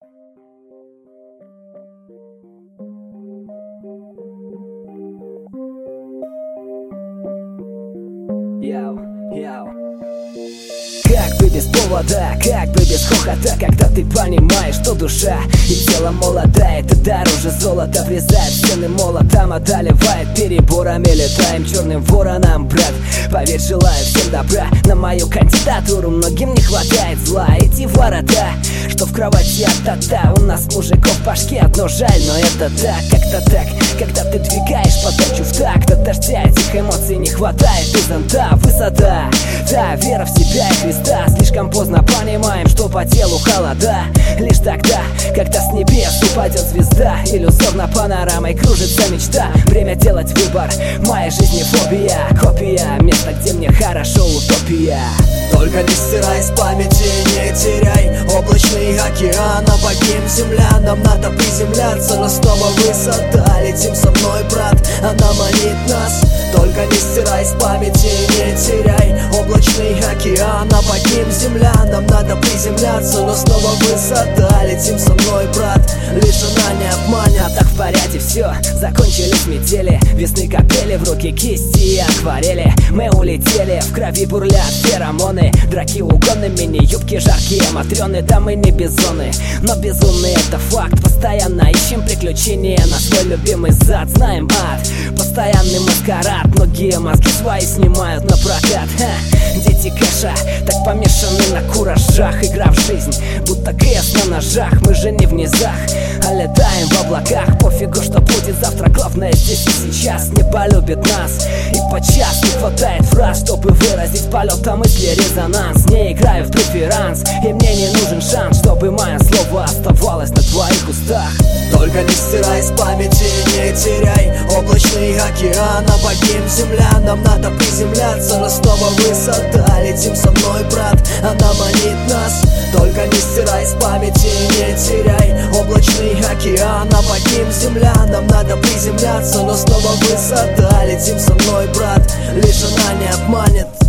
Как бы без повода, как бы без хохота, когда ты понимаешь, что душа и тело молодая, ты дороже золота. Врезает в стены молотом, одолевает переборами. Летаем черным вороном, брат. Поверь, желаю всем добра. На мою кандидатуру многим не хватает зла. Эти ворота, что в кровати от-та-та. У нас мужиков в башке одно жаль, но это так, как-то так. Когда ты двигаешь подачу в такт, от дождя этих эмоций не хватает. Из зонта высота, да, вера в себя и Христа. Слишком поздно понимаем, что по телу холода. Лишь тогда, когда с небес упадет звезда, иллюзорно панорамой кружится мечта. Время делать выбор, в моей жизни фобия. Копия, место, где мне хорошо, утопия. Только не стирай с памяти, не теряй облачный океан, обогим земля. Нам надо приземляться, но снова высота. Летим со мной, брат, она манит нас. Только не стирай с памяти, не теряй облачный океан, обогим земля. Нам надо приземляться, но снова высота. Летим со мной, брат, лишь она не обманет. Так в порядке все, закончились метели. Весны капели, в руки кисти и акварели. Мы улетели, в крови бурлят феромоны. Драки угоны, мини-юбки жаркие, матрёны. Да мы не бизоны, но безумные это факт. Постоянно ищем приключения на свой любимый зад. Знаем ад, постоянный маскарад. Многие мозги свои снимают на прокат. Дети кэша, так помешаны на куражах. Игра в жизнь, будто КС на ножах. Мы же не в низах, а летаем в облаках. Пофигу, что будет завтра, главное здесь и сейчас. Небо любит нас, и подчас не хватает фраз, чтобы выразить полета мысли резонанс. Не играю в преферанс, и мне не нужен шанс, чтобы мое слово оставалось на твоих устах. Только не стирай с памяти, не теряй облачный океан, обогим земля. Нам надо приземляться, но снова высота. Летим со мной, брат, она манит нас. Только не стирай с памяти, не теряй облачный океан, обогим земля. Нам надо приземляться, но снова высота. Летим со мной, брат, лишь она не обманет.